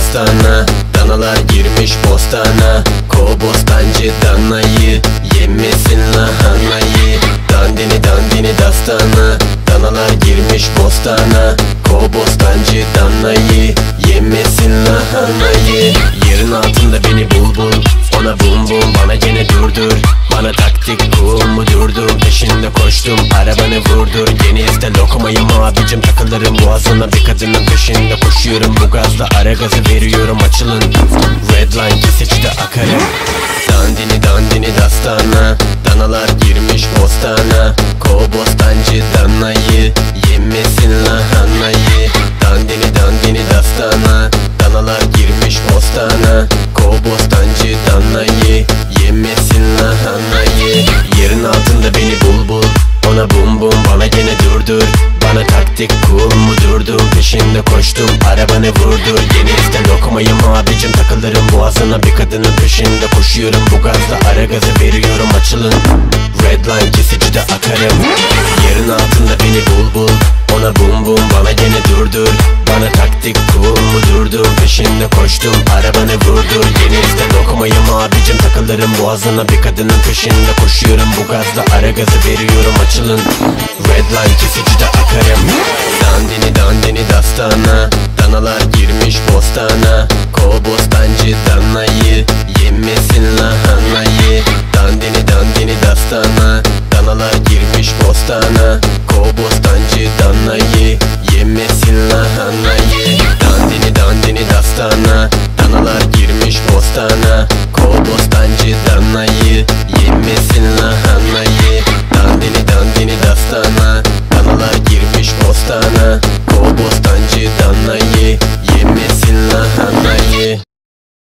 dastana, danalar girmiş bostana. Kobostancı danayı yemesin lahanayı. Dandini dandini dastana, danalar girmiş bostana. Kobostancı danayı yemesin lahanayı. Yerin altında beni bul bul, ona bum bum, bana gene durdur. Bana taktik cool mu durdum, peşinde koştum, arabanı vurdur. Yeni iste lokmayım abicim, takılırım boğazına, bir kadının peşinde koşuyorum. Bu gazla ara gazı veriyorum, açılın. Redline kesici akarım. Dandini dandini dastana, danalar girmiş bostana. Kobostancı danayı yemesin lahanayı. Dandini dandini dastana, danalar girmiş bostana. Kobostancı danayı yemesin lahanayı. Yerin altında beni bul bul, ona bum bum, bana gene durdur. Bana taktik cool mu durdum, peşinde koştum, arabanı vurdur. Yeni iste lokmayım abicim, takılırım boğazına, bir kadının peşinde koşuyorum. Bu gazla ara gazı veriyorum, açılın. Redline kesici de akarım. Yerin altında beni bul bul, ona bum bum, bana gene durdur. Bana taktik cool mu durdum, peşinde koştum, arabanı vurdur. Yeni iste lokmayım abicim, takılırım boğazına, bir kadının peşinde koşuyorum. Bu gazla ara gazı veriyorum, açılın. Redline kesici de akarım. Dandini dandini dastana, danalar girmiş bostana. Kobostancı danayı yemesin lahanayı. Dandini dandini dastana, danalar girmiş bostana. Kobostancı danayı yemesin lahanayı. Dandini dandini dastana, danalar girmiş bostana. Kobostancı danayı yemesin lahanayı. Dandini dandini dastana, danalar girmiş bostana.